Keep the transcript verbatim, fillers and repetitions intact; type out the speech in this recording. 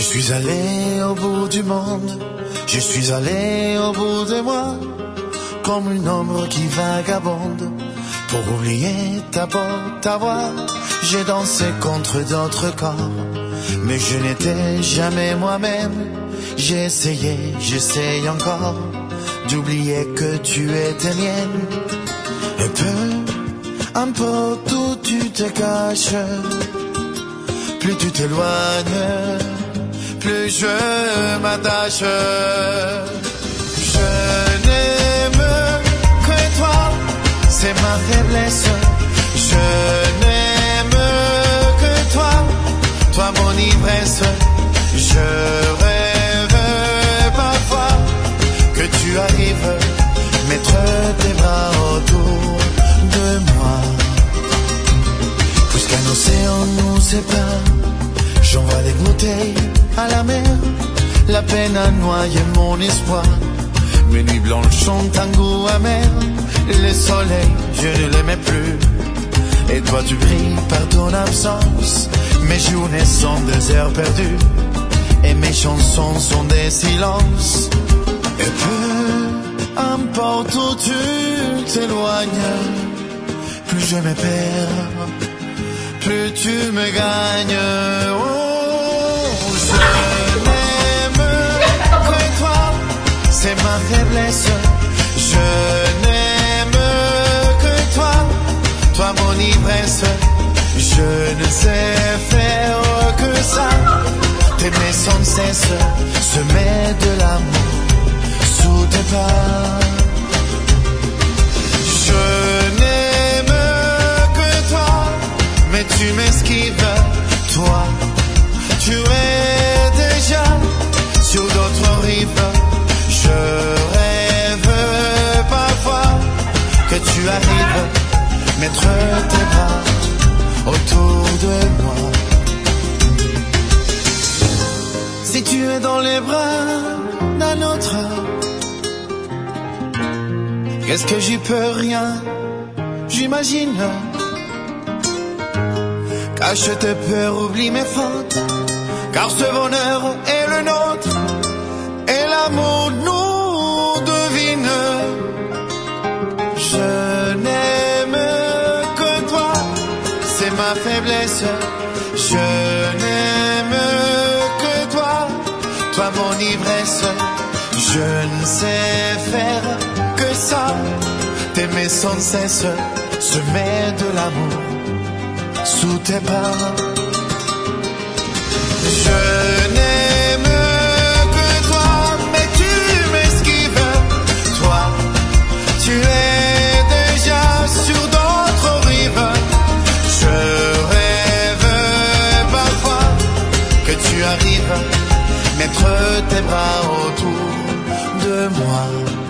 suis allé au bout du monde, je suis allé au bout de moi, comme une ombre qui vagabonde, pour oublier ta peau, ta voix. J'ai dansé contre d'autres corps, mais je n'étais jamais moi-même. J'ai essayé, j'essaye encore, d'oublier que tu étais mienne. Et peu importe où tu te caches, plus tu t'éloignes, plus je m'attache. Je n'aime que toi, c'est ma faiblesse. Je n'aime que toi, toi mon ivresse. Je rêve parfois que tu arrives, mettre tes bras autour de moi. Puisqu'un océan nous sépare, j'envoie des bouteilles à la mer. La peine a noyé mon espoir. Mes nuits blanches sont un goût amer. Le soleil, je ne l'aimais plus. Et toi tu brilles par ton absence. Mes journées sont des heures perdues, et mes chansons sont des silences. Et peu importe où tu t'éloignes, plus je me perds, plus tu me gagnes. Oh, je n'aime que toi, c'est ma faiblesse. Je n'aime que toi, toi mon ivresse. Je ne sais faire que ça, t'aimer sans cesse, semer de l'amour sous tes pas. Je n'aime que toi, mais tu m'esquives, toi, tu es déjà sur d'autres rives. Je rêve parfois que tu arrives, mettre tes bras autour de moi. Si tu es dans les bras d'un autre, qu'est-ce que j'y peux rien, j'imagine. Cache tes peurs, oublie mes fautes, car ce bonheur est le nôtre, et l'amour nous devine. Je n'aime que toi, c'est ma faiblesse. Je n'aime que toi, toi mon ivresse. Je ne sais faire que ça, t'aimer sans cesse, semer de l'amour sous tes pas. Je n'aime que toi, mais tu m'esquives, toi, tu es déjà sur d'autres rives. Je rêve parfois que tu arrives, mettre tes bras autour de moi.